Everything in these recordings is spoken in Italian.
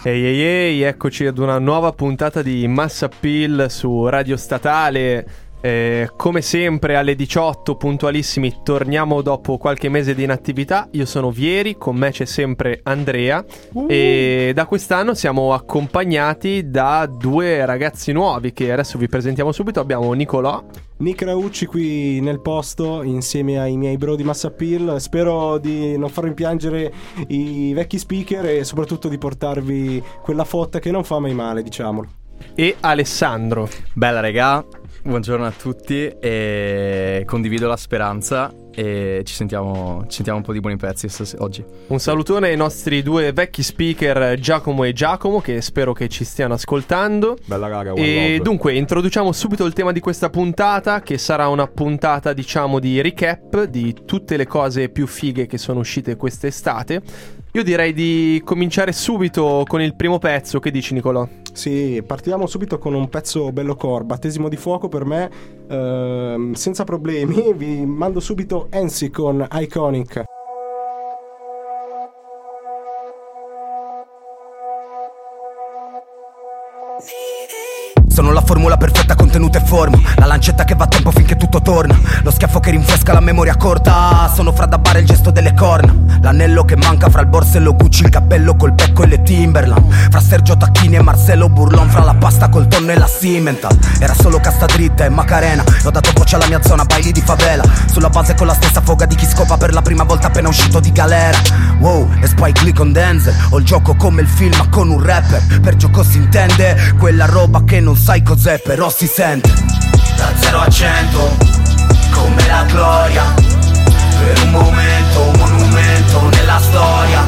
Ehi ehi ehi, eccoci ad una nuova puntata di Mass Appeal su Radio Statale. Come sempre alle 18 puntualissimi torniamo dopo qualche mese di inattività. Io sono Vieri, con me c'è sempre Andrea e da quest'anno siamo accompagnati da due ragazzi nuovi che adesso vi presentiamo subito. Abbiamo Nicolò, Nick Raucci qui nel posto insieme ai miei bro di Mass Appeal. Spero di non far rimpiangere i vecchi speaker e soprattutto di portarvi quella fotta che non fa mai male, diciamolo. e Alessandro. Bella regà, buongiorno a tutti e condivido la speranza e ci sentiamo un po' di buoni pezzi oggi. Un salutone ai nostri due vecchi speaker Giacomo e Giacomo, che spero che ci stiano ascoltando. Bella raga, e dunque introduciamo subito il tema di questa puntata, che sarà una puntata diciamo di recap di tutte le cose più fighe che sono uscite quest'estate. Io direi di cominciare subito con il primo pezzo. Che dici, Nicolò? Sì, partiamo subito con un pezzo bello core, battesimo di fuoco per me, senza problemi. Vi mando subito Ensi con Iconic. Sono la formula perfetta, contenuta e forma, la lancetta che va a tempo finché tutto torna, lo schiaffo che rinfresca la memoria corta. Sono fra da bare il gesto delle corna, l'anello che manca fra il borsello Gucci, il cappello col becco e le Timberland, fra Sergio Tacchini e Marcello Burlon, fra la pasta col tonno e la Simmental. Era solo casta dritta e Macarena, e ho dato voce alla mia zona, baili di favela, sulla base con la stessa foga di chi scopa per la prima volta appena uscito di galera. Wow, e Spike Lee con Denzel, ho il gioco come il film ma con un rapper. Per gioco si intende quella roba che non sai cos'è però si sente. Da 0 a 100 come la gloria, per un momento un monumento nella storia,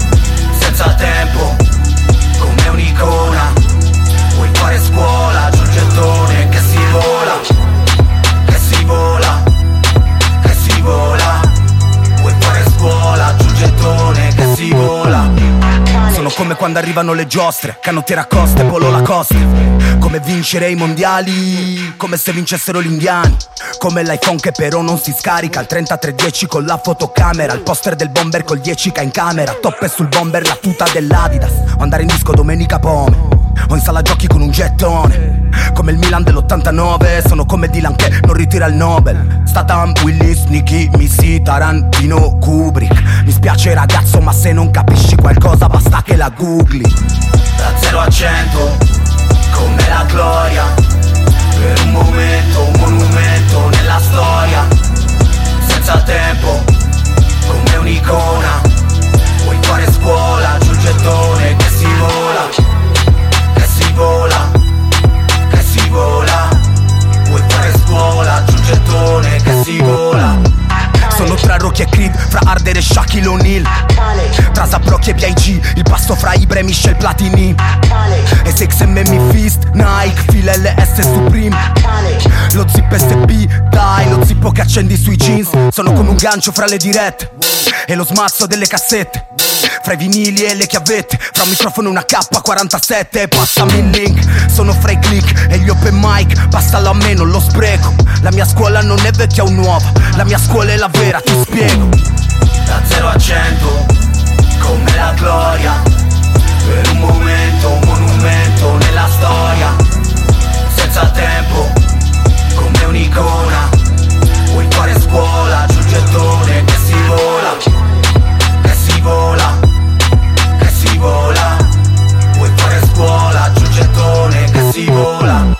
senza tempo come un'icona. Vuoi fare scuola, giù il gettone che si vola, che si vola, che si vola. Vuoi fare scuola, giù il gettone che si vola. Sono come quando arrivano le giostre, canottiera Coste, Polo Lacoste. Come vincere i mondiali, come se vincessero gli indiani. Come l'iPhone che però non si scarica, il 3310 con la fotocamera, il poster del bomber col 10k in camera, toppe sul bomber la tuta dell'Adidas. O andare in disco domenica pome, o in sala giochi con un gettone. Come il Milan dell'89, sono come Dylan che non ritira il Nobel. Statham, Willis, Nicky, Missy, Tarantino, Kubrick. Mi spiace ragazzo ma se non capisci qualcosa basta che la googli. Da 0 a 100 come la gloria, per un momento un monumento nella storia, senza tempo come un'icona. Vuoi fare scuola, giù il gettone che si vola, che si vola, che si vola. Vuoi fare scuola, giù il gettone che si vola. Sono tra Rocky e Creed, fra Harder e Shaquille O'Neal, tra Zabrocchi e B.I.G, il pasto fra Ibra e Michel Platini. E XMM Fist, Nike, fila LS Supreme, lo zip SB, dai, lo zippo che accendi sui jeans. Sono come un gancio fra le dirette e lo smazzo delle cassette, fra i vinili e le chiavette, fra un microfono e una K47. Passami il link, sono fra i click e gli open mic, passalo a me, non lo spreco. La mia scuola non è vecchia o nuova, la mia scuola è la vera, ti spiego. Da 0 a 100 come la gloria, per un momento un monumento nella storia, senza tempo come un'icona. Vuoi fare scuola, giù il gettone che si vola, che si vola, che si vola. Vuoi fare scuola, giù il gettone che si vola.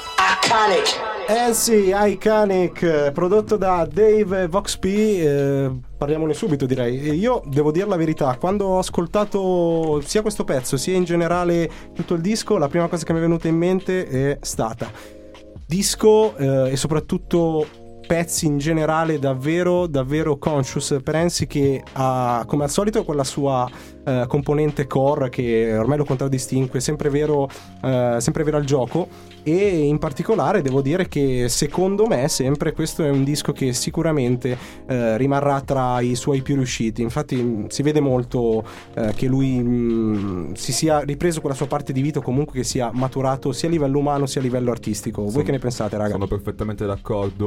Sì, Iconic, prodotto da Dave Vox P. Parliamone subito, direi. Io devo dire la verità, quando ho ascoltato sia questo pezzo sia in generale tutto il disco, la prima cosa che mi è venuta in mente è stata disco e soprattutto pezzi in generale davvero davvero conscious per Ensi, che ha come al solito quella sua componente core che ormai lo contraddistingue, sempre vero al gioco. E in particolare devo dire che secondo me sempre questo è un disco che sicuramente rimarrà tra i suoi più riusciti. Infatti si vede molto che lui si sia ripreso quella sua parte di vita, comunque che sia maturato sia a livello umano sia a livello artistico. Voi che ne pensate, raga? Sono perfettamente d'accordo. Per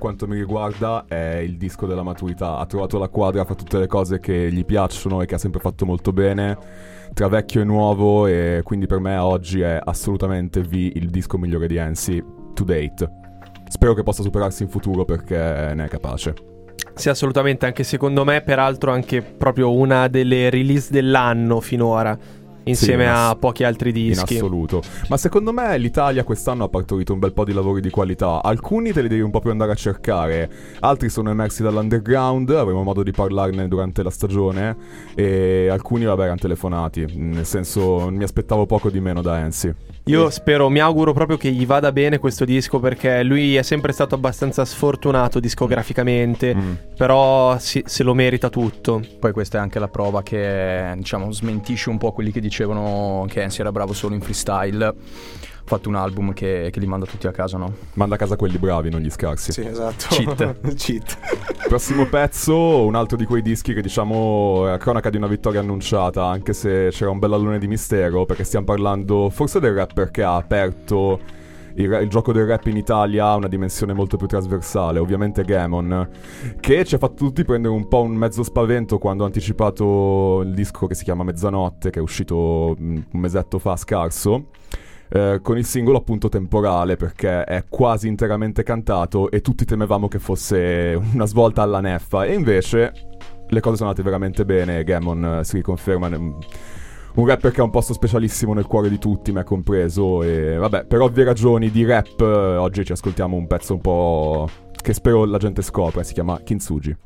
quanto mi riguarda è il disco della maturità. Ha trovato la quadra, fa tutte le cose che gli piacciono e che ha sempre fatto molto bene, tra vecchio e nuovo, e quindi per me oggi è assolutamente il disco migliore di Ensi to date. Spero che possa superarsi in futuro perché ne è capace. Sì, assolutamente, anche secondo me, peraltro anche proprio una delle release dell'anno finora, insieme a pochi altri dischi. In assoluto. Ma secondo me l'Italia quest'anno ha partorito un bel po' di lavori di qualità. Alcuni te li devi un po' più andare a cercare, altri sono emersi dall'underground, avremo modo di parlarne durante la stagione, e alcuni vabbè erano telefonati. Nel senso, mi aspettavo poco di meno da Ensi. Io spero, mi auguro proprio che gli vada bene questo disco, perché lui è sempre stato abbastanza sfortunato discograficamente, però se lo merita tutto. Poi questa è anche la prova che, diciamo, smentisce un po' quelli che dicevano che Ensi era bravo solo in freestyle. Ha fatto un album che li manda tutti a casa, no? Manda a casa quelli bravi, non gli scarsi. Sì, esatto. Cheat. Prossimo pezzo, un altro di quei dischi che diciamo è cronaca di una vittoria annunciata, anche se c'era un bell'allone di mistero, perché stiamo parlando forse del rapper che ha aperto il gioco del rap in Italia a una dimensione molto più trasversale, ovviamente Gamon, che ci ha fatto tutti prendere un po' un mezzo spavento quando ha anticipato il disco che si chiama Mezzanotte, che è uscito un mesetto fa scarso, con il singolo appunto Temporale, perché è quasi interamente cantato e tutti temevamo che fosse una svolta alla neffa, e invece le cose sono andate veramente bene. Gamon si riconferma un rapper che ha un posto specialissimo nel cuore di tutti, me compreso, e vabbè, per ovvie ragioni di rap oggi ci ascoltiamo un pezzo un po' che spero la gente scopra, si chiama Kintsugi.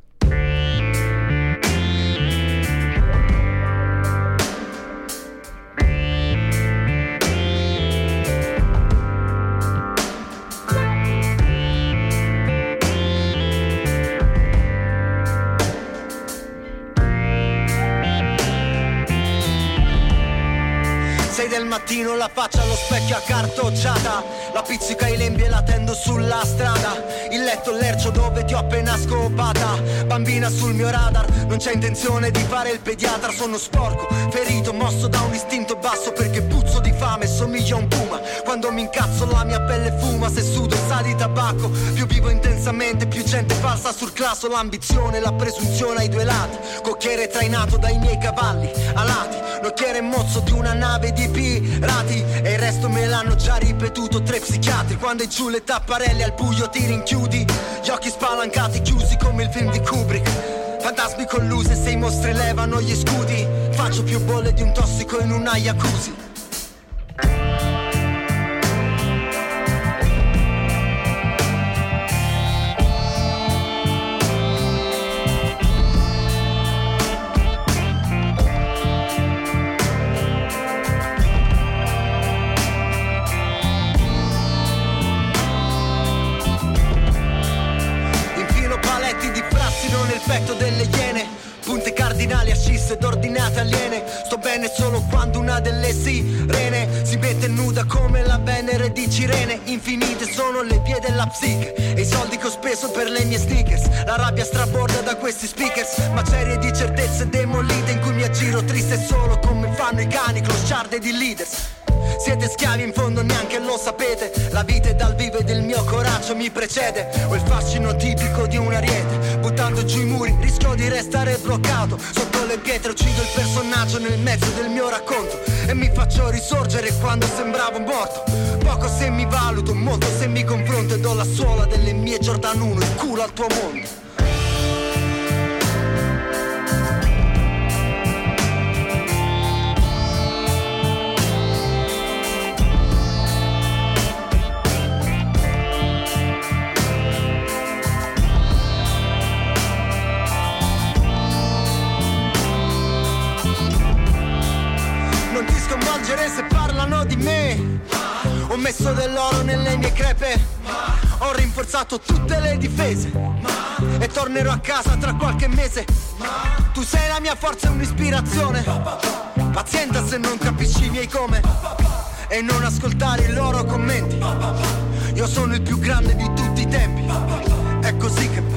Del mattino la faccia allo specchio accartocciata, la pizzica i lembi e la tendo sulla strada, il letto lercio dove ti ho appena scopata, bambina sul mio radar, non c'è intenzione di fare il pediatra, sono sporco, ferito, mosso da un istinto basso perché puzzo di fame, somiglio a un puma, quando mi incazzo la mia pelle fuma, se sudo sa di tabacco, più vivo intensamente, più gente falsa sul classo, l'ambizione, la presunzione ai due lati, cocchiere trainato dai miei cavalli alati, nocchiere mozzo di una nave di pirati, e il resto me l'hanno già ripetuto 3 psichiatri, quando è giù le tapparelle al buio ti rinchiudi, gli occhi spalancati chiusi come il film di Kubrick, fantasmi con luce se i mostri levano gli scudi, faccio più bolle di un tossico in una jacuzzi. Petto delle iene, punte cardinali ascisse ed ordinate aliene, sto bene solo quando una delle sirene si mette nuda come la Venere di Cirene, infinite sono le vie della psiche e i soldi che ho speso per le mie sneakers, la rabbia straborda da questi speakers, macerie di certezze demolite in cui mi aggiro triste solo come fanno i cani, clochard di leaders. Siete schiavi in fondo neanche lo sapete, la vita è dal vivo ed il mio coraggio mi precede, ho il fascino tipico di un ariete, buttando giù i muri rischio di restare bloccato, sotto le pietre uccido il personaggio nel mezzo del mio racconto e mi faccio risorgere quando sembravo morto, poco se mi valuto, molto se mi confronto e do la suola delle mie Jordan 1 il culo al tuo mondo. Se parlano di me, ho messo dell'oro nelle mie crepe, ho rinforzato tutte le difese e tornerò a casa tra qualche mese. Tu sei la mia forza e un'ispirazione, pazienza se non capisci i miei come e non ascoltare i loro commenti. Io sono il più grande di tutti i tempi, è così che va.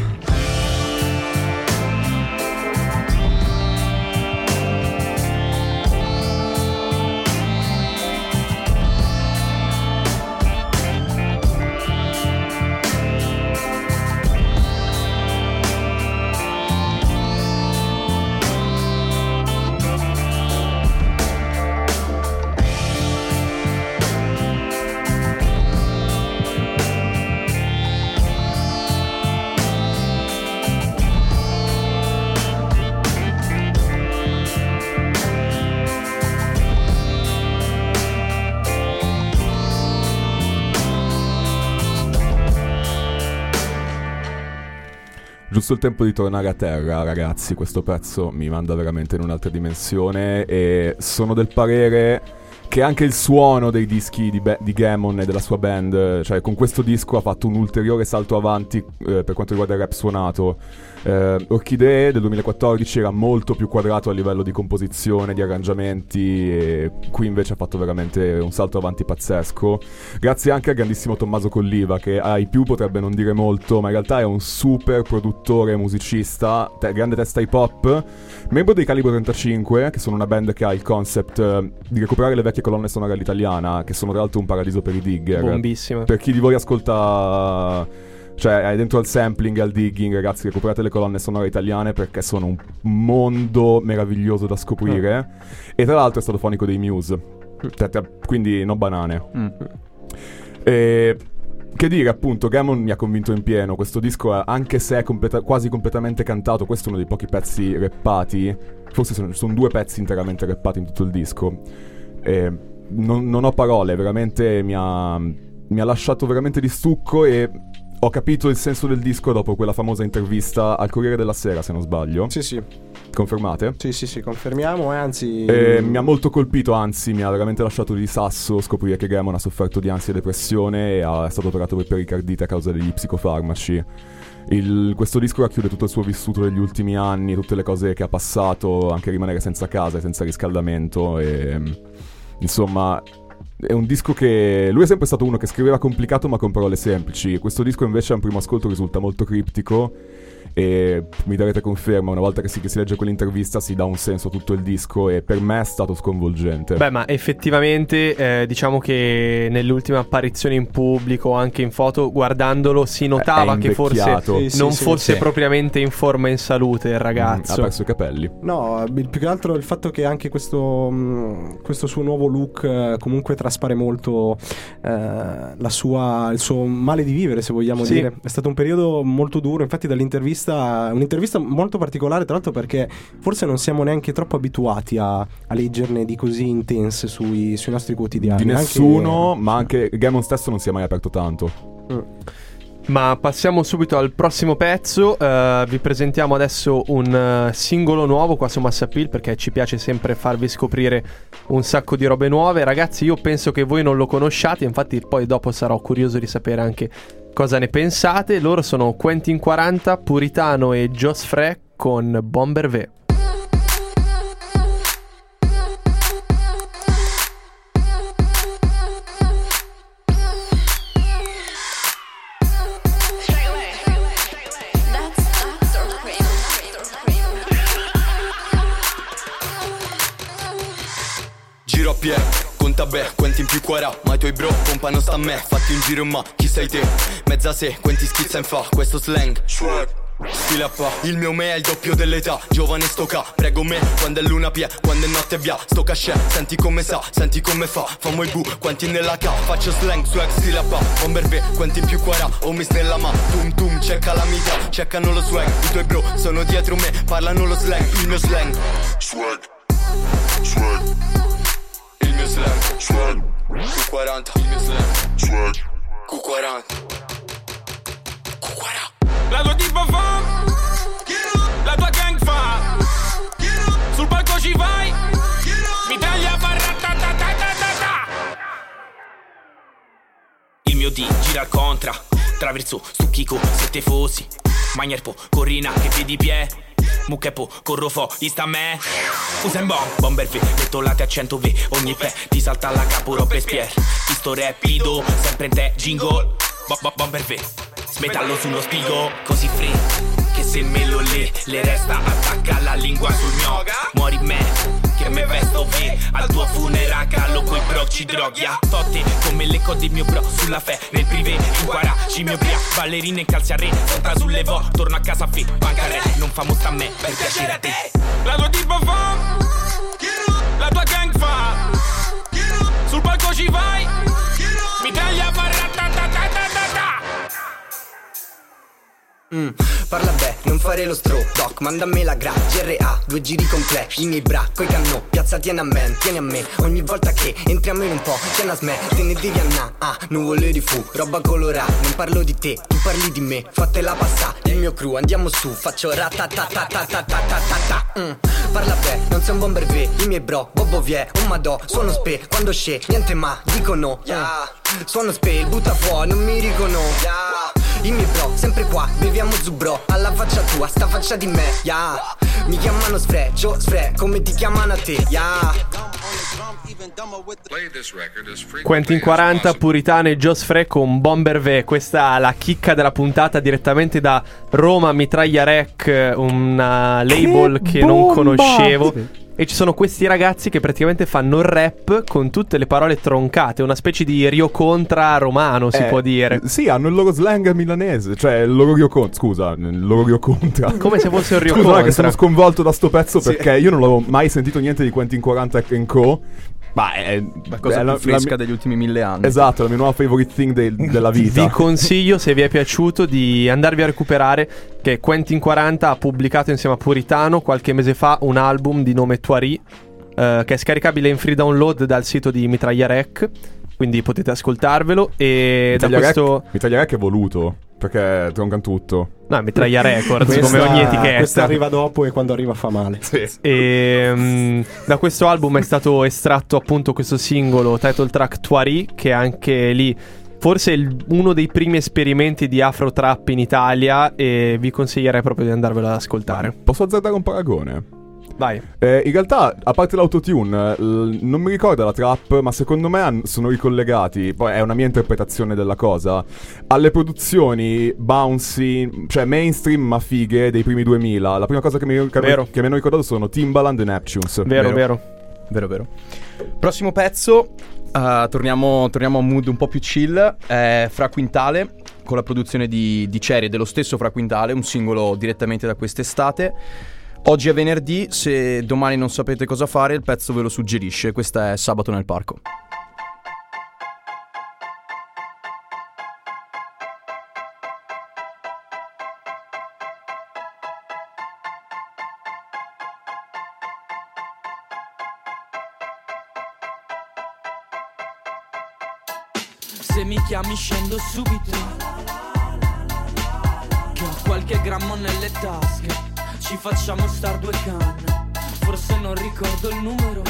Giusto il tempo di tornare a terra, ragazzi. Questo pezzo mi manda veramente in un'altra dimensione e sono del parere che anche il suono dei dischi di Gammon e della sua band, cioè con questo disco ha fatto un ulteriore salto avanti per quanto riguarda il rap suonato. Orchidee del 2014 era molto più quadrato a livello di composizione, di arrangiamenti, e qui invece ha fatto veramente un salto avanti pazzesco, grazie anche al grandissimo Tommaso Colliva, che ai più potrebbe non dire molto, ma in realtà è un super produttore, musicista, grande testa hip hop, membro dei Calibro 35, che sono una band che ha il concept di recuperare le vecchie colonne sonore all'italiana, che sono tra l'altro un paradiso per i digger. Bombissima. Per chi di voi ascolta, cioè è dentro al sampling e al digging, ragazzi, recuperate le colonne sonore italiane perché sono un mondo meraviglioso da scoprire. E tra l'altro è stato fonico dei Muse, quindi non banane. E che dire, appunto, Gammon mi ha convinto in pieno. Questo disco, anche se è quasi completamente cantato, questo è uno dei pochi pezzi rappati, forse sono 2 pezzi interamente rappati in tutto il disco. Non ho parole, veramente mi ha lasciato veramente di stucco, e ho capito il senso del disco dopo quella famosa intervista al Corriere della Sera, se non sbaglio. Sì. Confermate? Sì, confermiamo, e anzi... mi ha molto colpito, anzi mi ha veramente lasciato di sasso scoprire che Gammon ha sofferto di ansia e depressione e è stato operato per pericardite a causa degli psicofarmaci. Questo disco racchiude tutto il suo vissuto degli ultimi anni, tutte le cose che ha passato, anche rimanere senza casa e senza riscaldamento, e insomma è un disco che lui è sempre stato uno che scriveva complicato ma con parole semplici. Questo disco invece a un primo ascolto risulta molto criptico, e mi darete conferma, una volta che si legge quell'intervista si dà un senso a tutto il disco, e per me è stato sconvolgente. Beh, ma effettivamente diciamo che nell'ultima apparizione in pubblico, anche in foto, guardandolo si notava che forse non fosse propriamente in forma e in salute il ragazzo. Ha perso i capelli. No, più che altro il fatto che anche questo suo nuovo look comunque traspare molto il suo male di vivere, se vogliamo dire. È stato un periodo molto duro, infatti un'intervista molto particolare, tra l'altro, perché forse non siamo neanche troppo abituati a leggerne di così intense sui nostri quotidiani. Di nessuno, ma anche Gammon stesso non si è mai aperto tanto. Ma passiamo subito al prossimo pezzo. Vi presentiamo adesso un singolo nuovo qua su Mass Appeal, perché ci piace sempre farvi scoprire un sacco di robe nuove. Ragazzi, io penso che voi non lo conosciate, infatti poi dopo sarò curioso di sapere anche cosa ne pensate. Loro sono Quentin 40, Puritano e Joss Frey con Bomber V. Giro a piedi, conta beh, Quentin più 40, ma i tuoi bro, pompa non sta a me, fatti un giro ma chi sei te? Mezza se, Quentin schizza in fa, questo slang stile a pa, il mio me è il doppio dell'età, giovane sto ca, prego me, quando è luna pie, quando è notte via, sto cascè, senti come sa, senti come fa, famo il bu, Quentin nella ca, faccio slang, swag, stile a pa, Bomber V, Quentin più 40, homies nella ma, tum tum, c'è calamita, checcano lo swag, i tuoi bro, sono dietro me, parlano lo slang, il mio slang, swag, il mio slang, swag, Q40, il mio slang, swag, Q40. La tua tipa fa, la tua gang fa, sul palco ci vai, mi taglia fa ratatatatata. Il mio D gira al contra, traverso stu Kiko se te fossi, Magnerpo, Corrina che vedi pie, Mucchepo, Corrofo, sta a me. Usa in Bomber V, metto late a 100V, ogni pe ti salta alla capo Robespierre. Ti sto rapido, sempre in te, jingle, Bomber V. Smetallo sullo spigo, così free, che se me lo le resta, attacca la lingua sul mio, muori me, che me vesto V, al tuo funerale callo coi bro ci droglia, totte come le code mio bro, sulla fe, nel privé, in guara, ci mio bria, ballerina in calzi a re, conta sulle vo, torno a casa fi, banca re, non famo sta a me, per piacere a te. La tua tipa fa, la tua gang fa, sul palco ci vai, mi taglia fa ratatatatata. Parla beh, non fare lo stro, doc, mandami la gra, GRA, 2 giri complet, i miei bra, coi cannò, piazza tieni a me, ogni volta che entriamo in un po', c'è una sme, te ne devi annà, nuvole di fu, roba colorata, non parlo di te, tu parli di me, fatela passà, il mio crew, andiamo su, faccio ratatatatatatatata, parla beh, non sei un bomber ve, i miei bro, Bobo vie, un madò, suono spe, quando sce, niente ma, dicono, suono spe, butta fuori, non mi riconosco, i miei bro, sempre qua, beviamo zubro, alla faccia tua, sta faccia di me, mi chiamano Sfre, come ti chiamano a te, Quentin 40, Puritano e Joe Sfre con Bomber V. Questa è la chicca della puntata direttamente da Roma Mitraglia Rec, una label che non conoscevo. E ci sono questi ragazzi che praticamente fanno il rap con tutte le parole troncate, una specie di Rio Contra romano, si può dire. Sì, hanno il loro slang milanese, cioè il loro Rio Contra, scusa, il loro Rio Contra. Come se fosse un Rio Contra. Contra. Che sono sconvolto da sto pezzo perché io non l'avevo mai sentito niente di Quentin 40 & Co. Ma è la cosa più fresca degli ultimi 1000 anni. Esatto, la mia nuova favorite thing della vita. Vi consiglio, se vi è piaciuto, di andarvi a recuperare che Quentin 40 ha pubblicato insieme a Puritano qualche mese fa un album di nome Tuari, che è scaricabile in free download dal sito di Mitraglia Rec, quindi potete ascoltarvelo. E Mitraglia da questo Mitraglia Rec è voluto perché troncano tutto. No, Mitraglia Records, come ogni etichetta. Questa arriva dopo e quando arriva fa male. Sì. E da questo album è stato estratto appunto questo singolo title track Tuari, che anche lì forse è uno dei primi esperimenti di afro trap in Italia, e vi consiglierei proprio di andarvelo ad ascoltare. Posso azzardare un paragone? Vai. In realtà, a parte l'autotune, non mi ricordo la trap, ma secondo me sono ricollegati, poi è una mia interpretazione della cosa, alle produzioni bouncy, cioè mainstream ma fighe dei primi 2000. La prima cosa che mi hanno ricordato sono Timbaland e Neptunes. Vero. Prossimo pezzo, torniamo a un mood un po' più chill, Fra Quintale, con la produzione di Cherry, dello stesso Fra Quintale, un singolo direttamente da quest'estate. Oggi è venerdì, se domani non sapete cosa fare, il pezzo ve lo suggerisce. Questa è Sabato nel parco. Se mi chiami scendo subito, che ho qualche grammo nelle tasche. Ci facciamo star 2 canne, forse non ricordo il numero,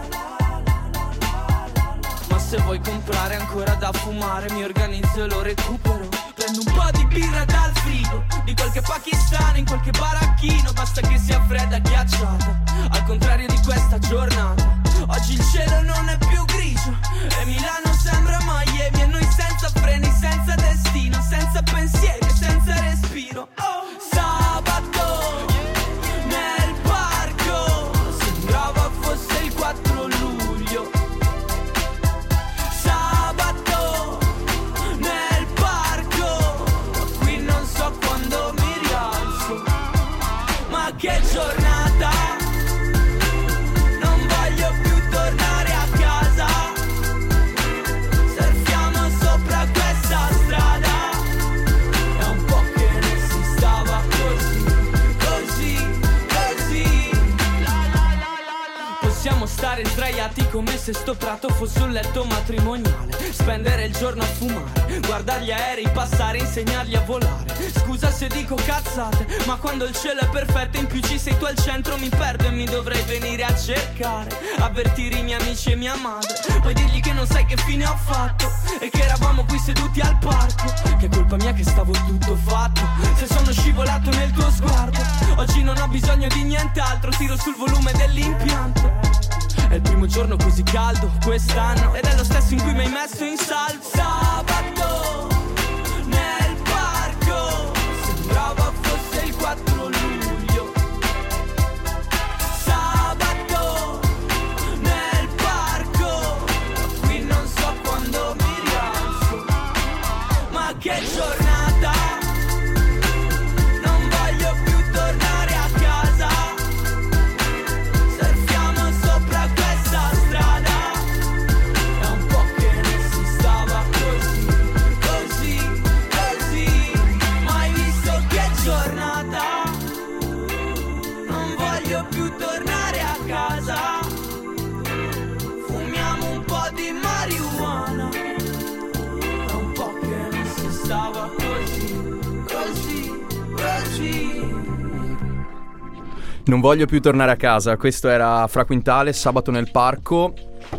ma se vuoi comprare ancora da fumare mi organizzo e lo recupero. Prendo un po' di birra dal frigo, di qualche pakistano in qualche baracchino, basta che sia fredda, ghiacciata, al contrario di questa giornata. Oggi il cielo non è più grigio e Milano sembra Miami, e noi senza freni, senza destino, senza pensieri, senza respiro. Oh, sabato nel parco, sembrava fosse il 4 luglio. Sabato nel parco, qui non so quando mi rialzo, ma che giornata, non voglio più tornare a casa, surfiamo sopra questa strada, è un po' che ne si stava così, così, così. Possiamo stare sdraiati come se sto prato fosse un letto matrimoniale, spendere il giorno a fumare, guardare gli aerei passare, insegnargli a volare. Scusa se dico cazzate, ma quando il cielo è perfetto in più ci sei tu al centro mi perdo e mi dovrei venire a cercare, avvertire i miei amici e mia madre, poi dirgli che non sai che fine ho fatto e che eravamo qui seduti al parco, che è colpa mia che stavo tutto fatto, se sono scivolato nel tuo sguardo. Oggi non ho bisogno di nient'altro, tiro sul volume dell'impianto. È il primo giorno così caldo quest'anno ed è lo stesso in cui mi hai messo in salvo. Sabato nel parco, sembrava fosse il 4 luglio. Sabato nel parco, qui non so quando mi rialzo, ma che giornata, non voglio più tornare a casa, surfiamo sopra questa strada, è un po' che ne si stava così, voglio più tornare a casa. Fumiamo un po' di marijuana. Da un po' che non si stava così. Non voglio più tornare a casa. Questo era Fra Quintale, Sabato nel parco.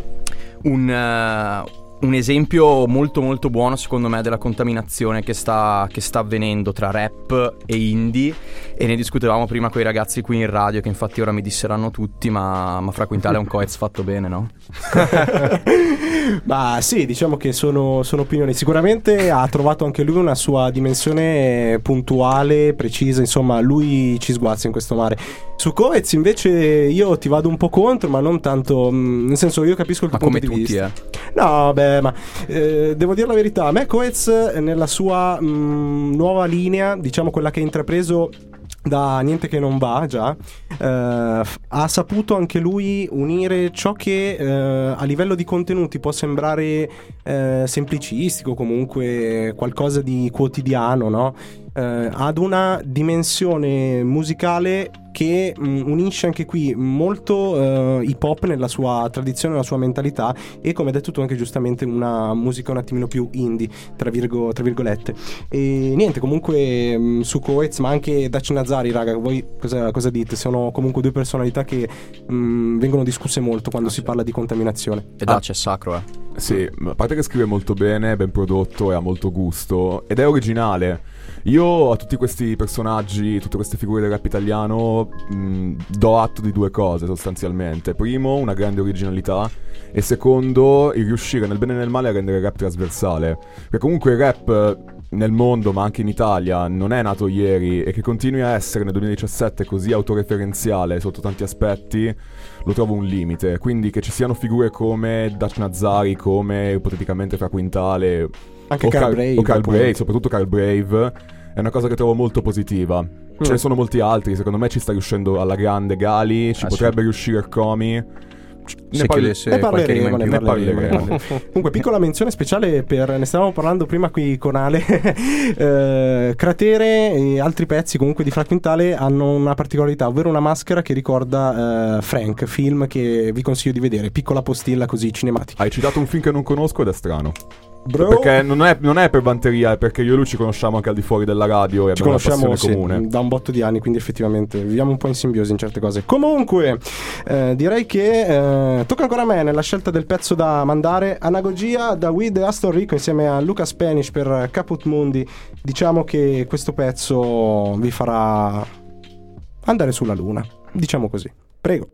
Un esempio molto molto buono secondo me della contaminazione che sta avvenendo tra rap e indie, e ne discutevamo prima con i ragazzi qui in radio, che infatti ora mi disseranno tutti, ma Fra Quintale è un coez fatto bene, no? Ma sì, diciamo che sono opinioni. Sicuramente ha trovato anche lui una sua dimensione puntuale, precisa, insomma lui ci sguazza in questo mare. Su Coez invece io ti vado un po' contro, ma non tanto, nel senso, io capisco il tuo punto di vista. No, beh, ma devo dire la verità, a me Coez nella sua nuova linea, diciamo quella che ha intrapreso da Niente che non va già, ha saputo anche lui unire ciò che a livello di contenuti può sembrare semplicistico, comunque qualcosa di quotidiano, no? Ad una dimensione musicale che unisce anche qui molto hip hop nella sua tradizione, nella sua mentalità, e come hai detto tu anche giustamente una musica un attimino più indie tra virgolette. E niente, comunque su Coez, ma anche Daci Nazari, raga, voi cosa dite? Sono comunque due personalità che vengono discusse molto quando si parla di contaminazione. E Daci è sacro, Sì, a parte che scrive molto bene, è ben prodotto e ha molto gusto ed è originale. Io a tutti questi personaggi, tutte queste figure del rap italiano do atto di due cose sostanzialmente. Primo, una grande originalità, e secondo, il riuscire nel bene e nel male a rendere il rap trasversale. Perché comunque il rap nel mondo, ma anche in Italia, non è nato ieri, e che continui a essere nel 2017 così autoreferenziale sotto tanti aspetti, lo trovo un limite. Quindi che ci siano figure come Daci Nazari, come ipoteticamente Fra Quintale, anche Carl Brave, soprattutto Carl Brave, è una cosa che trovo molto positiva. Ce ne sono molti altri, secondo me ci sta riuscendo alla grande Gali, ci potrebbe riuscire il Comi. Ne parleremo. Comunque, piccola menzione speciale ne stavamo parlando prima qui con Ale. Cratere e altri pezzi comunque di Fra Quintale hanno una particolarità, ovvero una maschera che ricorda Frank, film che vi consiglio di vedere. Piccola postilla così cinematica. Hai citato un film che non conosco ed è strano. Bro. Perché non è per vanteria, è perché io e lui ci conosciamo anche al di fuori della radio e ci abbiamo una passione comune da un botto di anni, quindi effettivamente viviamo un po' in simbiosi in certe cose. Comunque direi che tocca ancora a me nella scelta del pezzo da mandare. Anagogia da Weed e Aston Rico insieme a Luca Spanish per Caput Mundi. Diciamo che questo pezzo vi farà andare sulla luna, diciamo così. Prego.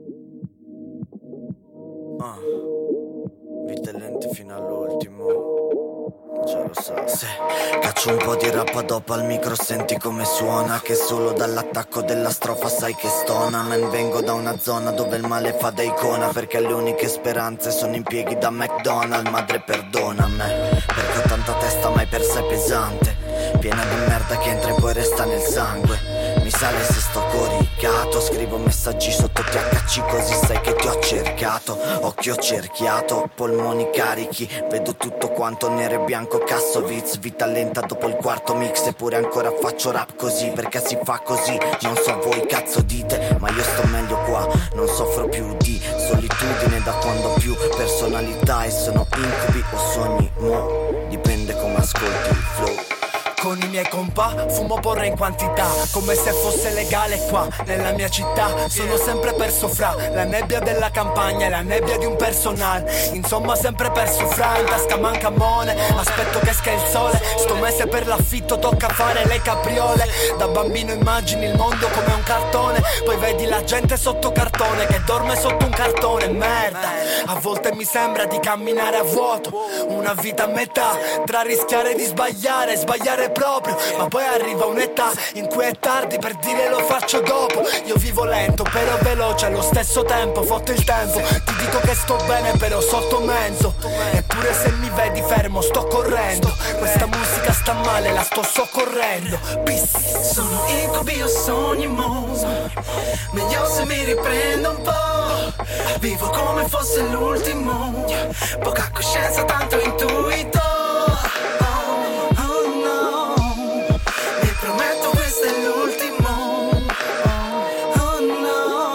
Vitellente fino all'ultimo, ce lo so. Se caccio un po' di rap dopo al micro, senti come suona, che solo dall'attacco della strofa sai che stona. Man, vengo da una zona dove il male fa da icona, perché le uniche speranze sono impieghi da McDonald's. Madre perdona me, perché ho tanta testa mai per sé pesante, piena di merda che entra e poi resta nel sangue. Mi sale se sto coricato, scrivo messaggi sotto THC così sai che ti ho cercato. Occhio cerchiato, polmoni carichi, vedo tutto quanto nero e bianco. Kassovitz, vita lenta dopo il quarto mix, eppure ancora faccio rap così, perché si fa così. Non so voi cazzo dite, ma io sto meglio qua, non soffro più di solitudine da quando ho più personalità. E sono incubi o sogni, mo dipende come ascolti il flow. Con i miei compa fumo porre in quantità, come se fosse legale qua nella mia città. Sono sempre perso fra la nebbia della campagna e la nebbia di un personal. Insomma sempre perso fra, in tasca manca mone, aspetto che esca il sole. Sto mese per l'affitto tocca fare le capriole. Da bambino immagini il mondo come un cartone, poi vedi la gente sotto cartone che dorme sotto un cartone. Merda, a volte mi sembra di camminare a vuoto, una vita a metà tra rischiare di sbagliare, sbagliare proprio, ma poi arriva un'età in cui è tardi per dire lo faccio dopo. Io vivo lento però veloce allo stesso tempo, fotto il tempo, ti dico che sto bene però sotto mezzo. Eppure se mi vedi fermo sto correndo, questa musica sta male, la sto soccorrendo. Peace. Sono incubi o sogni mo, meglio se mi riprendo un po'. Vivo come fosse l'ultimo, poca coscienza tanto intuito. Oh no, mi prometto questo è l'ultimo. Oh no.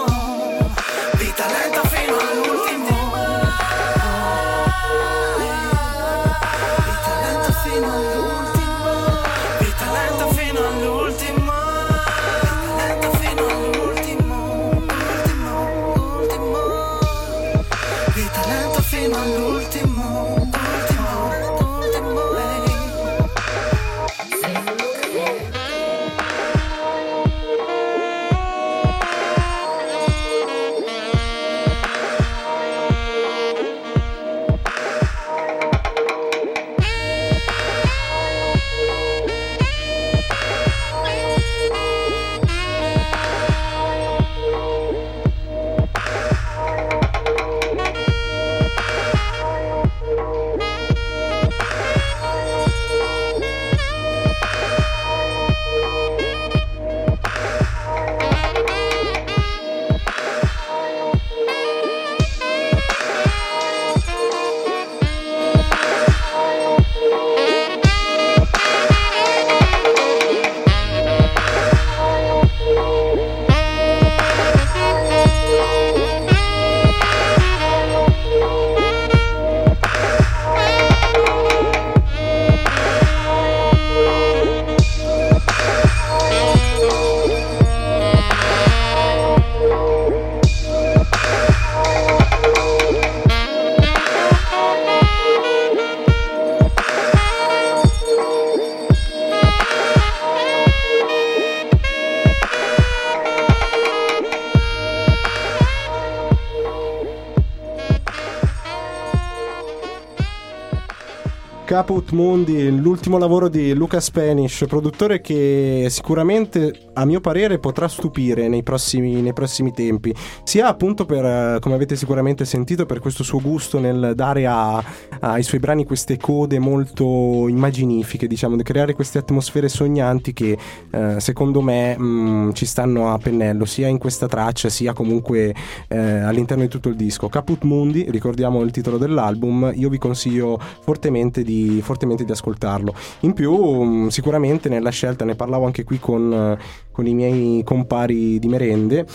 Caput Mundi, l'ultimo lavoro di Luca Spanish, produttore che sicuramente a mio parere potrà stupire nei prossimi tempi, sia appunto per, come avete sicuramente sentito, per questo suo gusto nel dare ai suoi brani queste code molto immaginifiche, diciamo, di creare queste atmosfere sognanti che secondo me ci stanno a pennello, sia in questa traccia sia comunque all'interno di tutto il disco. Caput Mundi, ricordiamo il titolo dell'album, io vi consiglio fortemente di ascoltarlo. In più sicuramente nella scelta, ne parlavo anche qui con i miei compari di merende,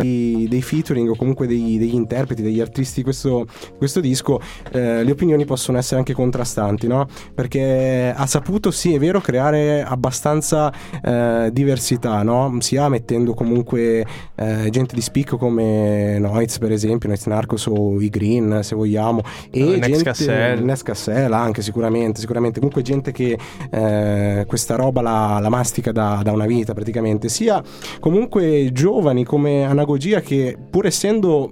dei featuring o comunque degli interpreti, degli artisti di questo disco, le opinioni possono essere anche contrastanti, no? Perché ha saputo, sì è vero, creare abbastanza diversità, no? Sia mettendo comunque gente di spicco come Noiz, per esempio, Noiz Narcos o i Green, se vogliamo, e Next Cassell anche sicuramente, comunque gente che questa roba la mastica da una vita praticamente, sia comunque giovani come Anagogia, che pur essendo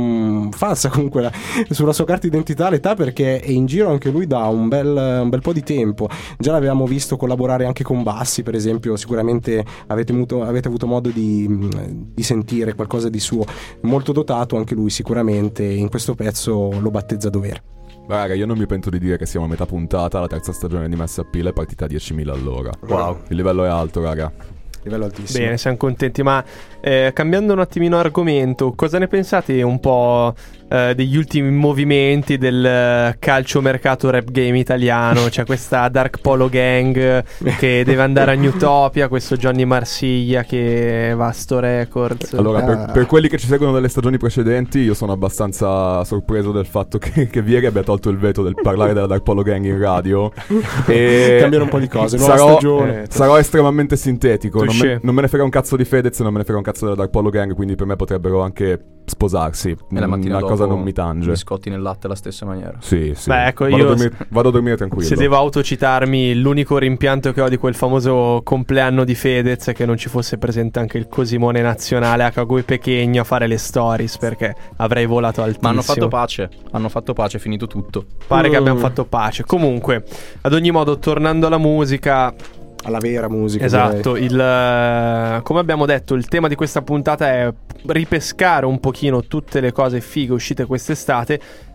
falsa comunque sulla sua carta d'identità l'età, perché è in giro anche lui da un bel po' di tempo, già l'avevamo visto collaborare anche con Bassi, per esempio, sicuramente avete avuto modo di sentire qualcosa di suo, molto dotato anche lui sicuramente, in questo pezzo lo battezza a dovere. Beh, raga, io non mi pento di dire che siamo a metà puntata, la terza stagione di Mass Appeal è partita a 10.000 all'ora. Wow, il livello è alto, raga. Livello altissimo. Bene, siamo contenti, ma cambiando un attimino argomento, cosa ne pensate un po' degli ultimi movimenti del calciomercato rap game italiano? C'è questa Dark Polo Gang che deve andare a Newtopia, questo Johnny Marsiglia che va a Sto Records. Allora, per quelli che ci seguono dalle stagioni precedenti, io sono abbastanza sorpreso del fatto che Vieri abbia tolto il veto del parlare della Dark Polo Gang in radio. E cambiano un po' di cose, nuova stagione. Sarò estremamente sintetico, non me ne frega un cazzo di Fedez, non me ne frega un cazzo della Dark Polo Gang, quindi per me potrebbero anche sposarsi. E la mattina una cosa non mi tange. Biscotti nel latte alla stessa maniera. Sì. Beh, ecco, vado a dormire tranquillo. Se devo autocitarmi, l'unico rimpianto che ho di quel famoso compleanno di Fedez è che non ci fosse presente anche il Cosimone nazionale a Cagui Pechegno a fare le stories, perché avrei volato altissimo. Ma hanno fatto pace, è finito tutto. Pare che abbiamo fatto pace. Comunque, ad ogni modo, tornando alla musica, alla vera musica, esatto, come abbiamo detto, il tema di questa puntata è ripescare un pochino tutte le cose fighe uscite quest'estate,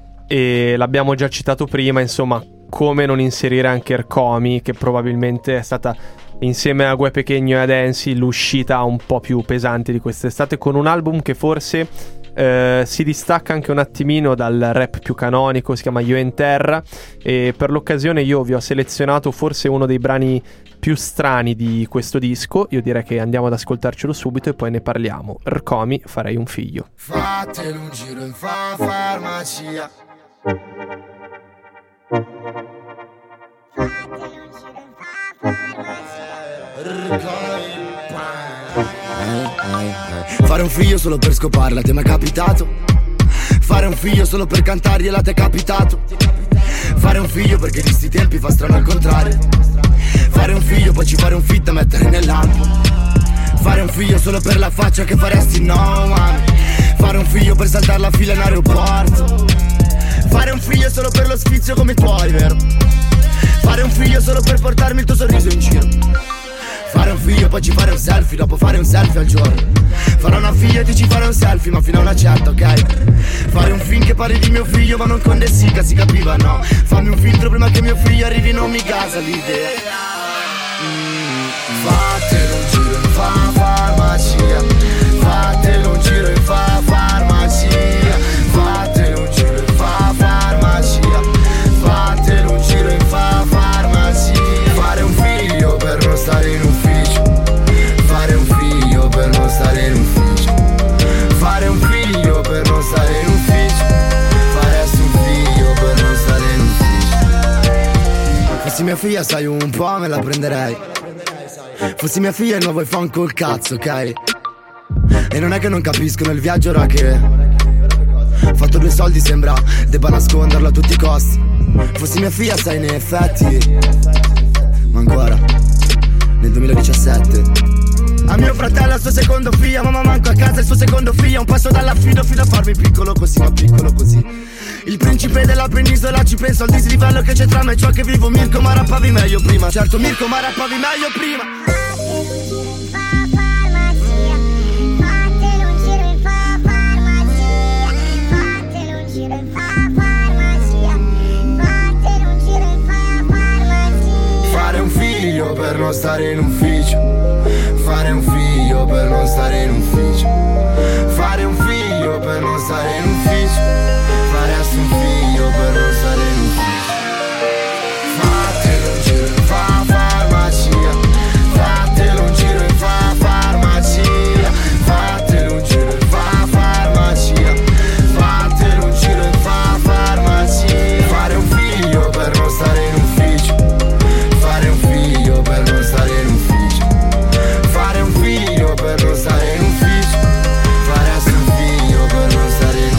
e l'abbiamo già citato prima, insomma, come non inserire anche Ercomi, che probabilmente è stata, insieme a Gue Pechegno e ad Ensi, l'uscita un po' più pesante di quest'estate, con un album che forse si distacca anche un attimino dal rap più canonico, si chiama Io in Terra, e per l'occasione io vi ho selezionato forse uno dei brani più strani di questo disco. Io direi che andiamo ad ascoltarcelo subito e poi ne parliamo. Ercomi, Farei un figlio. Fatelo un giro in farmacia. Fare un figlio solo per scoparla, ti è mai capitato? Fare un figlio solo per cantargliela, ti è capitato? Fare un figlio perché di sti tempi fa strano al contrario. Fare un figlio poi ci fare un fit e mettere nell'album. Fare un figlio solo per la faccia che faresti no mami. Fare un figlio per saltare la fila in aeroporto. Fare un figlio solo per lo sfizio come i tuoi, vero? Fare un figlio solo per portarmi il tuo sorriso in giro. Fare un figlio poi ci fare un selfie, dopo fare un selfie al giorno. Farò una figlia e ti ci fare un selfie, ma fino a una certa, ok? Fare un film che parli di mio figlio, ma non con De Sica, si capiva, no? Fammi un filtro prima che mio figlio arrivi, non mi casa l'idea. Fatelo un giro in farmacia. Fatelo un giro in farmacia. Fatelo un giro in farmacia. Fatelo un giro in farmacia. Fare un figlio per non stare in ufficio. Fare un figlio per non stare in ufficio. Fare un figlio per non stare in ufficio. Faresti un figlio per non stare in ufficio. Fossi mia figlia sai un po' me la prenderei. Fossi mia figlia il nuovo iPhone col cazzo, ok? E non è che non capiscono il viaggio, ora che fatto 2 soldi sembra debba nasconderlo a tutti i costi. Fossi mia figlia sai in effetti, ma ancora nel 2017. A mio fratello al suo secondo figlio, mamma manco a casa il suo secondo figlio. Un passo dall'affido fino a farmi piccolo così, ma piccolo così Il principe della penisola ci pensa al dislivello che c'è tra me e ciò che vivo. Mirko, ma rappavi meglio prima. Certo Mirko, ma rappavi meglio prima. Fare un figlio per non stare in ufficio. Fare un figlio per non stare in ufficio. Fare un figlio per non stare in ufficio. Fare un figlio per non stare in ufficio. Fatelo un giro e fa farmacia. Fatelo un giro e fa farmacia. Fatelo un giro e fa farmacia. Fatelo un giro e fa farmacia. Fare un figlio per non stare in ufficio. Fare un figlio per non stare in ufficio. Fare un figlio per non stare in ufficio. Fare un figlio per non stare in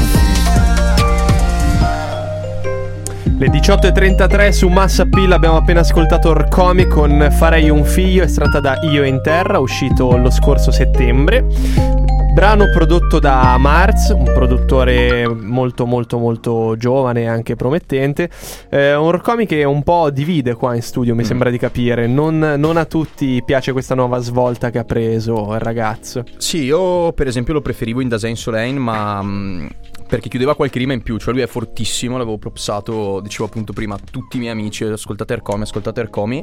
ufficio. Le 18.33 su Massa Appeal abbiamo appena ascoltato Orcomi con Farei un figlio, estratta da Io in Terra, uscito lo scorso settembre. Brano prodotto da Marz, un produttore molto giovane e anche promettente. Un Orcomi che un po' divide qua in studio, mi sembra di capire. Non a tutti piace questa nuova svolta che ha preso il ragazzo. Sì, io per esempio lo preferivo in Dasein Solein, ma perché chiudeva qualche rima in più. Cioè lui è fortissimo, l'avevo propsato, dicevo appunto prima, a tutti i miei amici: ascoltate Ercomi.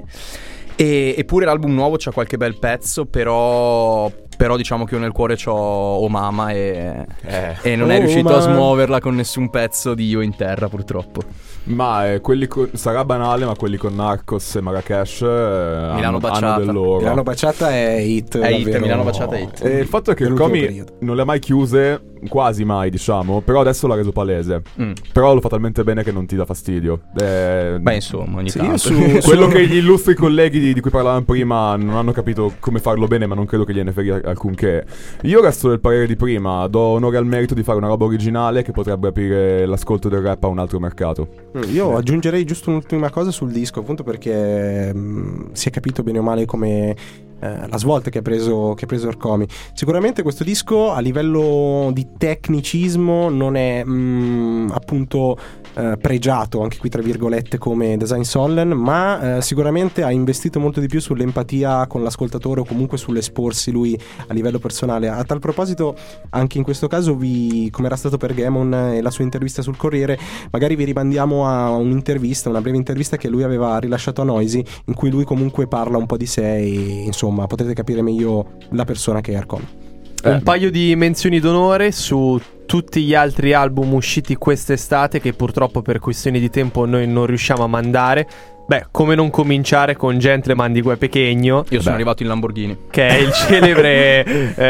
Eppure l'album nuovo c'ha qualche bel pezzo, però diciamo che io nel cuore c'ho O Mama e non è riuscito a smuoverla con nessun pezzo di Io in Terra, purtroppo. Ma sarà banale, ma quelli con Narcos e Marrakesh Milano hanno del loro. Milano Baciata è hit. Milano Baciata è hit. E il fatto è che Ercomi non le ha mai chiuse, quasi mai, diciamo. Però adesso l'ha reso palese. Però lo fa talmente bene che non ti dà fastidio. Beh, insomma, ogni tanto. Quello che gli illustri colleghi di cui parlavamo prima non hanno capito come farlo bene, ma non credo che gliene frega alcunché. Io resto del parere di prima. Do onore al merito di fare una roba originale che potrebbe aprire l'ascolto del rap a un altro mercato. Io aggiungerei giusto un'ultima cosa sul disco, appunto perché si è capito bene o male come la svolta che ha preso Ercomi. Sicuramente questo disco a livello di tecnicismo non è appunto pregiato, anche qui tra virgolette, come Dasein Sollen, ma sicuramente ha investito molto di più sull'empatia con l'ascoltatore o comunque sull'esporsi lui a livello personale. A tal proposito, anche in questo caso come era stato per Gamon e la sua intervista sul Corriere, magari vi rimandiamo a una breve intervista che lui aveva rilasciato a Noisy, in cui lui comunque parla un po' di sé e insomma potete capire meglio la persona che è Ercomi. Un paio di menzioni d'onore su tutti gli altri album usciti quest'estate che purtroppo per questioni di tempo noi non riusciamo a mandare. Beh, come non cominciare con Gentleman di Gue Pequeno. Io sono arrivato in Lamborghini, che è il celebre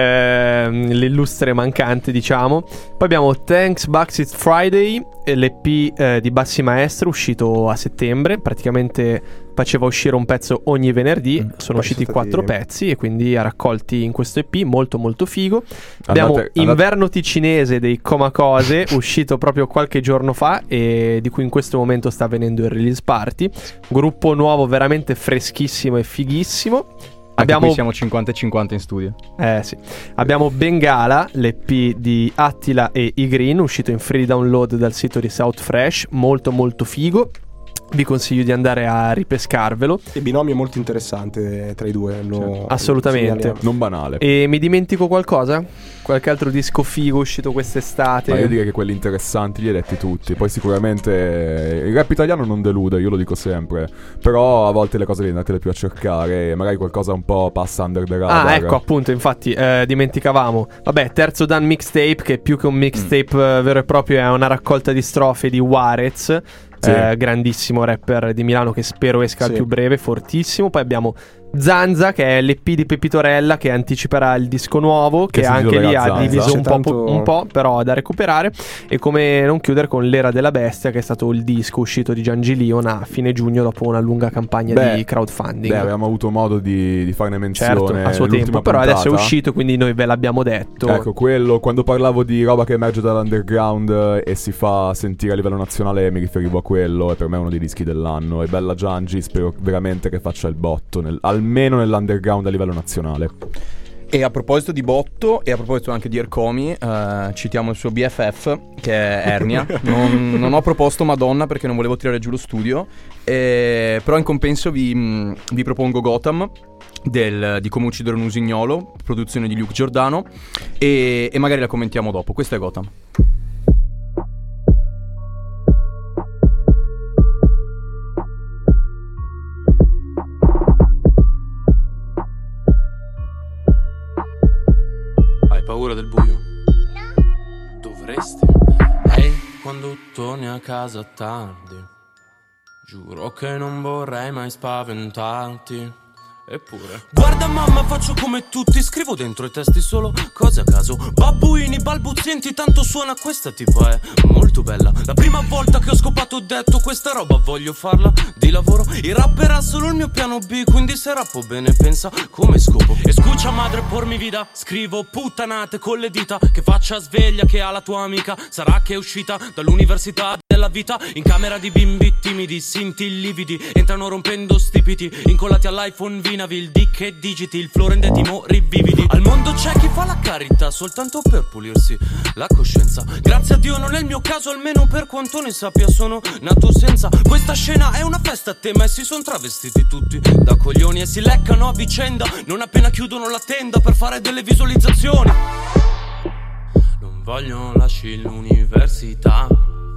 l'illustre mancante, diciamo. Poi abbiamo Thanks Bucks It's Friday, l'EP di Bassi Maestro, uscito a settembre. Praticamente faceva uscire un pezzo ogni venerdì. Sono usciti 4 pezzi e quindi raccolti in questo EP, molto figo. Abbiamo Inverno Ticinese dei Comacose, uscito proprio qualche giorno fa e di cui in questo momento sta avvenendo il release party. Gruppo nuovo veramente freschissimo e fighissimo. Qui siamo 50-50 in studio. Sì. Abbiamo Bengala, l'EP di Attila e I-Green, uscito in free download dal sito di South Fresh, molto figo. Vi consiglio di andare a ripescarvelo. E binomio molto interessante tra i due, assolutamente. Non banale. E mi dimentico qualcosa? Qualche altro disco figo uscito quest'estate? Ma io direi che quelli interessanti li hai detti tutti. Poi sicuramente il rap italiano non delude, io lo dico sempre. Però a volte le cose devi andartele più a cercare e magari qualcosa un po' passa under the radar. Ecco, appunto, infatti dimenticavamo. Vabbè, Terzo Dan Mixtape, che più che un mixtape vero e proprio è una raccolta di strofe di Warez. Grandissimo rapper di Milano che spero esca al più breve, fortissimo. Poi abbiamo Zanza, che è l'EP di Pepitorella, che anticiperà il disco nuovo, che anche lì ha diviso un po', però da recuperare. E come non chiudere con L'Era della Bestia, che è stato il disco uscito di Giangilion a fine giugno dopo una lunga campagna di crowdfunding. Avevamo avuto modo di farne menzione a suo tempo, però adesso è uscito, quindi noi ve l'abbiamo detto. Ecco, quello, quando parlavo di roba che emerge dall'underground e si fa sentire a livello nazionale, mi riferivo a quello, e per me è uno dei dischi dell'anno. E bella Giangi, spero veramente che faccia il botto almeno nell'underground a livello nazionale. E a proposito di botto e a proposito anche di Ercomi, citiamo il suo BFF che è Ernia. non ho proposto Madonna perché non volevo tirare giù lo studio, però in compenso vi propongo Gotham di Come uccidere un usignolo, produzione di Luke Giordano, e magari la commentiamo dopo. Questa è Gotham. Paura del buio? Dovresti. Ehi, quando torni a casa tardi, giuro che non vorrei mai spaventarti. Eppure guarda mamma, faccio come tutti, scrivo dentro i testi solo cose a caso, babbuini balbuzienti, tanto suona questa tipa è molto bella. La prima volta che ho scopato ho detto questa roba voglio farla di lavoro. Il rap era solo il mio piano B, quindi se rappo bene pensa come scopo. E scuccia madre pormi vida, scrivo puttanate con le dita, che faccia sveglia che ha la tua amica, sarà che è uscita dall'università della vita. In camera di bimbi timidi, sinti lividi, entrano rompendo stipiti, incollati all'iPhone Vinavi, il dick e digiti, il flow rende timori vividi. Al mondo c'è chi fa la carità soltanto per pulirsi la coscienza. Grazie a Dio non è il mio caso, almeno per quanto ne sappia sono nato senza. Questa scena è una festa a tema e si sono travestiti tutti da coglioni e si leccano a vicenda non appena chiudono la tenda per fare delle visualizzazioni. Non voglio lasci l'università,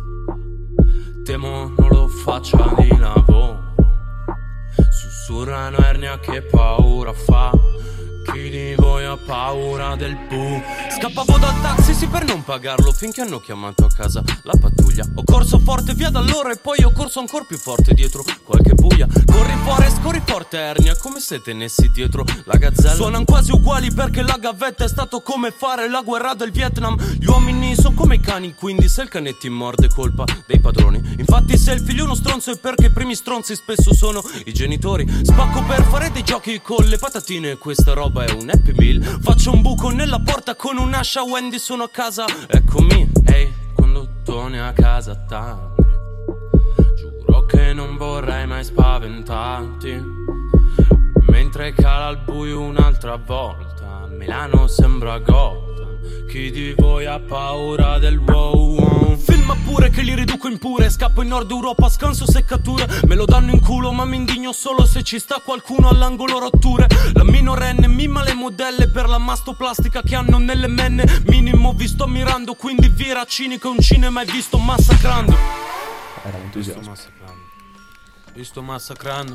temo non lo faccia di lavoro. Sussurrano Ernia che paura fa, chi di voi ha paura del bu? Scappavo dal taxi sì per non pagarlo, finché hanno chiamato a casa la pattuglia. Ho corso forte via da loro e poi ho corso ancora più forte dietro qualche buia. Corri fuori e scorri forte Ernia, come se tenessi dietro la gazzella. Suonano quasi uguali perché la gavetta è stato come fare la guerra del Vietnam. Gli uomini sono come i cani, quindi se il cane ti morde è colpa dei padroni. Infatti se il figlio è uno stronzo è perché i primi stronzi spesso sono i genitori. Spacco per fare dei giochi con le patatine, questa roba è un Happy Meal. Faccio un buco nella porta con un'ascia, Wendy sono a casa, eccomi. Ehi, quando torni a casa tardi, giuro che non vorrei mai spaventarti. Mentre cala il buio un'altra volta, Milano sembra Gotham, chi di voi ha paura del wow? Filma pure che li riduco in pure, scappo in Nord Europa, scanso seccature. Me lo danno in culo ma mi indigno solo se ci sta qualcuno all'angolo rotture. La minorenne mima le modelle per la mastoplastica che hanno nelle menne. Minimo vi sto ammirando, quindi vira cinico, un cinema e vi sto massacrando. Era entusiasmo. Vi sto massacrando.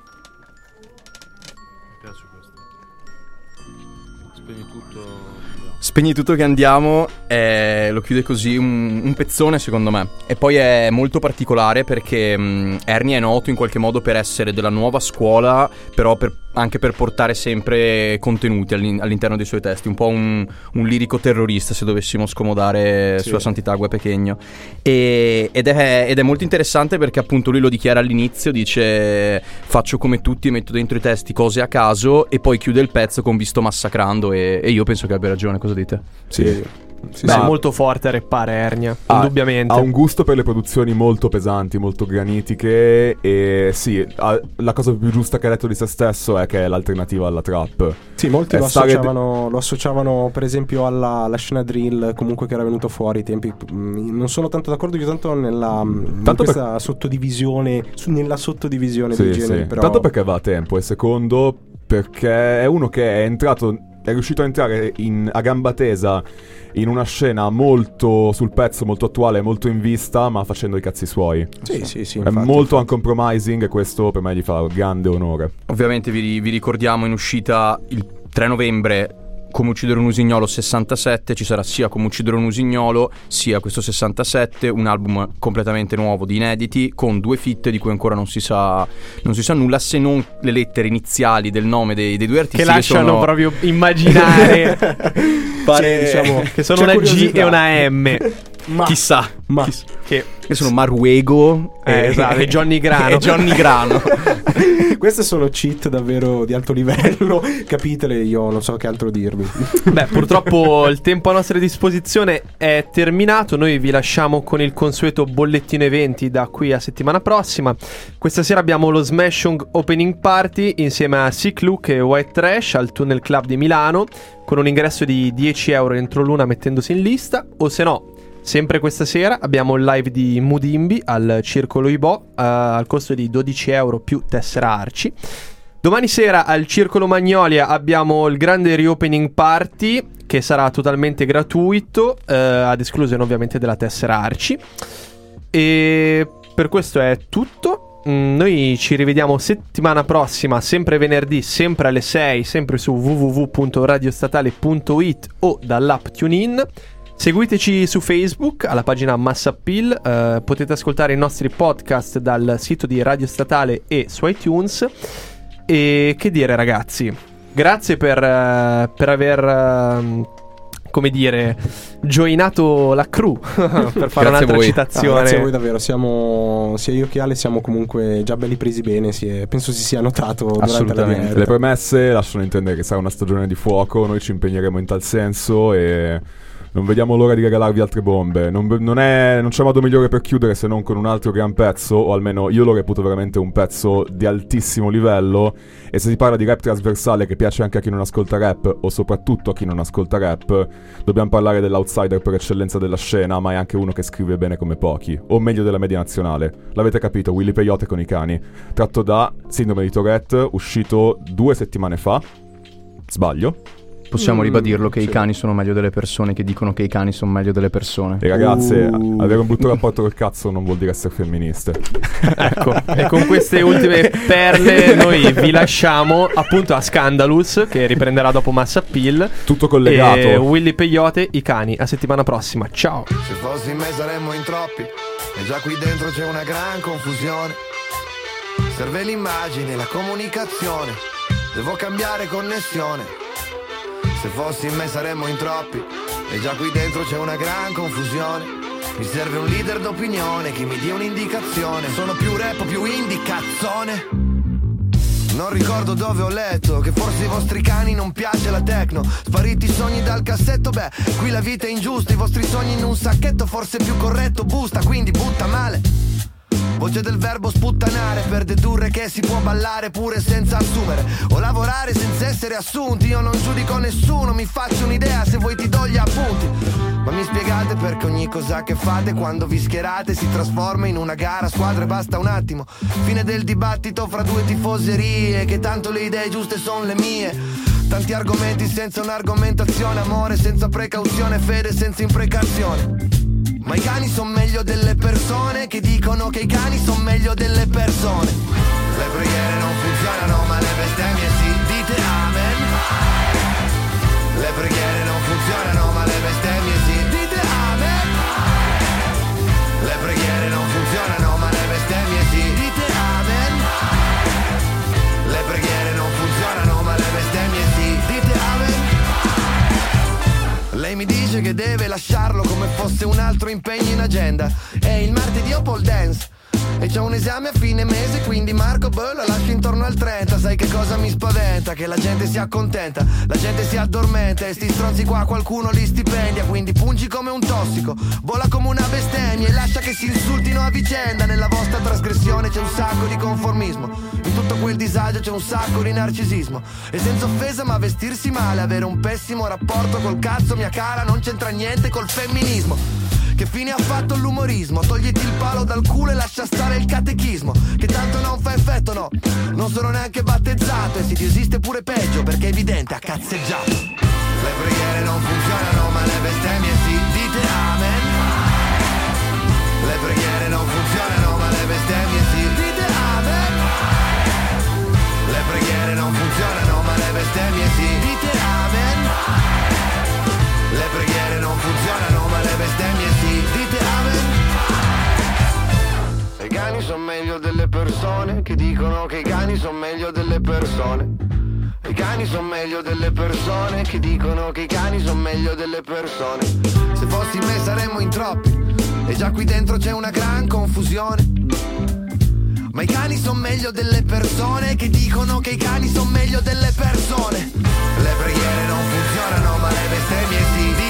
Mi piace questo. Spegni tutto. Spegni tutto che andiamo, lo chiude così un pezzone secondo me. E poi è molto particolare perché Ernia è noto in qualche modo per essere della nuova scuola, però anche per portare sempre contenuti all'interno dei suoi testi. Un po' un lirico terrorista, se dovessimo scomodare Sua Santità Gue Pechegno. Ed è molto interessante perché appunto lui lo dichiara all'inizio, dice faccio come tutti e metto dentro i testi cose a caso, e poi chiude il pezzo con vi sto massacrando, e io penso che abbia ragione. Cosa dite? Sì. Beh, è molto forte a rappare Ernia, indubbiamente. Ha un gusto per le produzioni molto pesanti, molto granitiche. E sì, la cosa più giusta che ha detto di se stesso è che è l'alternativa alla trap. Sì, molti lo associavano per esempio alla scena drill, comunque, che era venuto fuori ai tempi. Non sono tanto d'accordo io tanto in questa sottodivisione, nella sottodivisione del genere, sì. Però... Tanto perché va a tempo, e secondo perché è uno che è riuscito a entrare a gamba tesa in una scena molto sul pezzo, molto attuale, molto in vista, ma facendo i cazzi suoi. Sì, è molto uncompromising, e questo per me gli fa grande onore. Ovviamente vi ricordiamo in uscita il 3 novembre Come uccidere un usignolo 67, ci sarà sia Come uccidere un usignolo sia questo 67, un album completamente nuovo di inediti con 2 feat di cui ancora non si sa nulla, se non le lettere iniziali del nome dei due artisti, che lasciano proprio immaginare diciamo, che sono una G e una M. Chissà. Che sono Maruego esatto, e Johnny Grano. E Johnny Grano. Queste sono cheat davvero di alto livello. Capitele, io non so che altro dirvi. Beh, purtroppo il tempo a nostra disposizione è terminato. Noi vi lasciamo con il consueto bollettino eventi da qui a settimana prossima. Questa sera abbiamo lo Smashing Opening Party insieme a Sick Look e White Trash al Tunnel Club di Milano, con un ingresso di 10 euro entro l'una mettendosi in lista. O se no, sempre questa sera abbiamo il live di Mudimbi al Circolo Ibò al costo di 12 euro più tessera Arci. Domani sera al Circolo Magnolia abbiamo il grande reopening party che sarà totalmente gratuito, ad esclusione ovviamente della tessera Arci. E per questo è tutto. Noi ci rivediamo settimana prossima, sempre venerdì, sempre alle 6, sempre su www.radiostatale.it o dall'app TuneIn. Seguiteci su Facebook alla pagina Massa Appeal, potete ascoltare i nostri podcast dal sito di Radio Statale e su iTunes. E che dire, ragazzi, grazie per aver come dire joinato la crew per fare un'altra citazione. Grazie a voi davvero, sia io che Ale siamo comunque già belli presi bene, penso si sia notato durante la diretta. Le premesse lasciano intendere che sarà una stagione di fuoco, noi ci impegneremo in tal senso e non vediamo l'ora di regalarvi altre bombe. Non c'è modo migliore per chiudere se non con un altro gran pezzo, o almeno io lo reputo veramente un pezzo di altissimo livello. E se si parla di rap trasversale che piace anche a chi non ascolta rap, o soprattutto a chi non ascolta rap, dobbiamo parlare dell'outsider per eccellenza della scena, ma è anche uno che scrive bene come pochi, o meglio della media nazionale. L'avete capito, Willy Peyote con i cani, tratto da Sindrome di Tourette, uscito 2 settimane fa. Sbaglio? Possiamo ribadirlo che i cani sono meglio delle persone che dicono che i cani sono meglio delle persone. E ragazze, avere un brutto rapporto col cazzo non vuol dire essere femministe. Ecco, e con queste ultime perle noi vi lasciamo appunto a Scandalous, che riprenderà dopo Massa Appeal. Tutto collegato. E Willy Peyote, i cani. A settimana prossima, ciao. Se fossi in me saremmo in troppi, e già qui dentro c'è una gran confusione. Serve l'immagine, la comunicazione, devo cambiare connessione. Se fossi in me saremmo in troppi, e già qui dentro c'è una gran confusione. Mi serve un leader d'opinione che mi dia un'indicazione. Sono più rap, più indicazzone. Non ricordo dove ho letto che forse ai vostri cani non piace la techno. Spariti i sogni dal cassetto, beh, qui la vita è ingiusta. I vostri sogni in un sacchetto, forse più corretto busta, quindi butta male. Voce del verbo sputtanare per dedurre che si può ballare pure senza assumere, o lavorare senza essere assunti. Io non giudico nessuno, mi faccio un'idea, se vuoi ti do gli appunti. Ma mi spiegate perché ogni cosa che fate quando vi schierate si trasforma in una gara a squadre, basta un attimo. Fine del dibattito fra due tifoserie, che tanto le idee giuste sono le mie. Tanti argomenti senza un'argomentazione, amore senza precauzione, fede senza imprecazione. Ma i cani sono meglio delle persone che dicono che i cani sono meglio delle persone. Le preghiere non funzionano ma le bestemmie sì, dite amen. Le preghiere non funzionano ma le bestemmie sì, dite amen. Le preghiere non funzionano ma le bestemmie sì, dite amen. Le preghiere non funzionano ma le bestemmie sì, dite amen. Lei mi dice che deve lasciarlo come fosse un altro impegno in agenda. E il martedì ho pole dance e c'ho un esame a fine mese, quindi Marco la lascio intorno al 30. Sai che cosa mi spaventa? Che la gente si accontenta, la gente si addormenta, e sti stronzi qua qualcuno li stipendia. Quindi pungi come un tossico, vola come una bestemmia e lascia che si insultino a vicenda. Nella vostra trasgressione c'è un sacco di conformismo, in tutto quel disagio c'è un sacco di narcisismo. E senza offesa, ma vestirsi male, avere un pessimo rapporto col cazzo, mia cara, non c'entra niente col femminismo. Che fine ha fatto l'umorismo? Togliti il palo dal culo e lascia stare il catechismo, che tanto non fa effetto, no, non sono neanche battezzato. E se ti esiste pure peggio, perché è evidente, ha cazzeggiato. Le preghiere non funzionano ma le bestemmie sì, dite amen. Le preghiere non funzionano ma le bestemmie sì, dite amen. Le preghiere non funzionano ma le bestemmie sì, dite amen. Le preghiere non funzionano ma le bestemmie sì, dite amen. I cani sono meglio delle persone che dicono che i cani sono meglio delle persone. I cani sono meglio delle persone che dicono che i cani sono meglio delle persone. Se fossi me saremmo in troppi, e già qui dentro c'è una gran confusione. Ma i cani son meglio delle persone che dicono che i cani son meglio delle persone. Le preghiere non funzionano, ma le bestemmie sì.